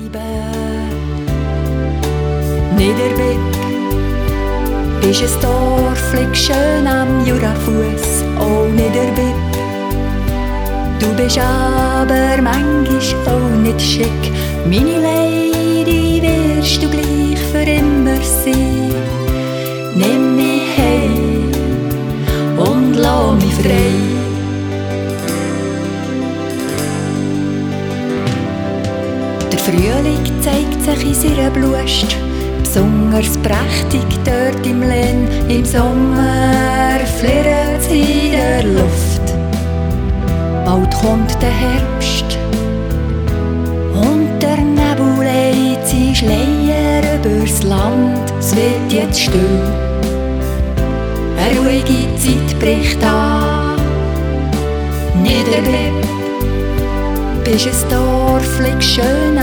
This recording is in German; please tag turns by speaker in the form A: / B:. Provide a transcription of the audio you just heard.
A: Niederbipp ist ein Dorf, liegt schön am Jurafuss. Oh Niederbipp, du bist aber manchmal auch nicht schick. Meine Lady wirst du gleich für immer sein. Nimm mich heim und lass mich frei. Der Frühling zeigt sich in seiner Blust, besonders prächtig dort im Lehn. Im Sommer flirrt's in der Luft. Bald kommt der Herbst und der Nebel legt seinen Schleier übers Land. Es wird jetzt still, eine ruhige Zeit bricht an. Niederbipp ist ein Dorf, liegt schön